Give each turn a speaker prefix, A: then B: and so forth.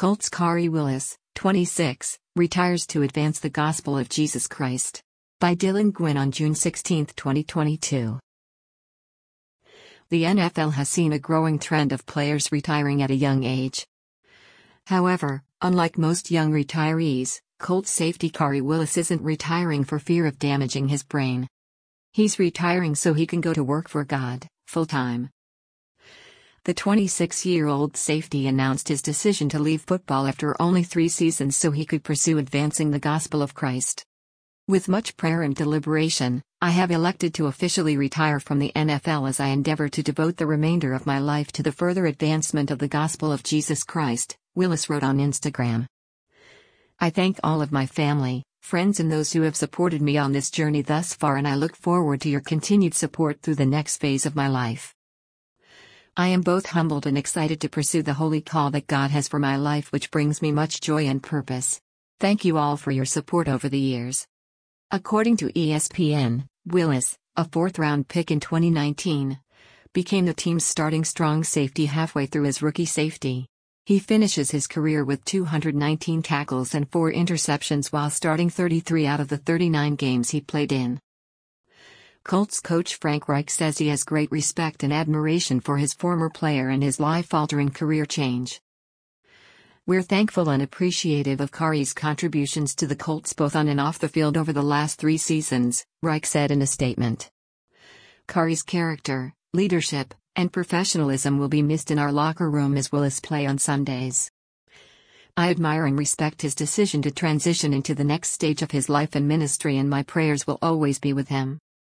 A: Colts Khari Willis, 26, retires to advance the gospel of Jesus Christ. By Dylan Gwynn on June 16, 2022. The NFL has seen a growing trend of players retiring at a young age. However, unlike most young retirees, Colts safety Khari Willis isn't retiring for fear of damaging his brain. He's retiring so he can go to work for God, full-time. The 26-year-old safety announced his decision to leave football after only 3 seasons so he could pursue advancing the gospel of Christ. With much prayer and deliberation, I have elected to officially retire from the NFL as I endeavor to devote the remainder of my life to the further advancement of the gospel of Jesus Christ, Willis wrote on Instagram. I thank all of my family, friends and those who have supported me on this journey thus far, and I look forward to your continued support through the next phase of my life. I am both humbled and excited to pursue the holy call that God has for my life, which brings me much joy and purpose. Thank you all for your support over the years. According to ESPN, Willis, a 4th-round pick in 2019, became the team's starting strong safety halfway through his rookie safety. He finishes his career with 219 tackles and 4 interceptions while starting 33 out of the 39 games he played in. Colts coach Frank Reich says he has great respect and admiration for his former player and his life-altering career change. We're thankful and appreciative of Khari's contributions to the Colts both on and off the field over the last 3 seasons, Reich said in a statement. Khari's character, leadership, and professionalism will be missed in our locker room as Willis play on Sundays. I admire and respect his decision to transition into the next stage of his life and ministry, and my prayers will always be with him.